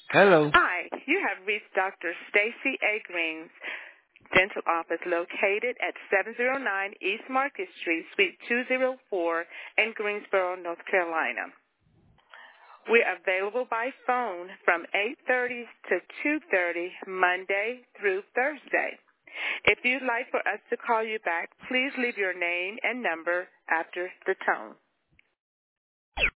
Hello. Hi, you have reached Dr. Stacy A. Green's dental office located at 709 East Market Street, Suite 204 in Greensboro, North Carolina. We're available by phone from 8:30 to 2:30 Monday through Thursday. If you'd like for us to call you back, please leave your name and number after the tone.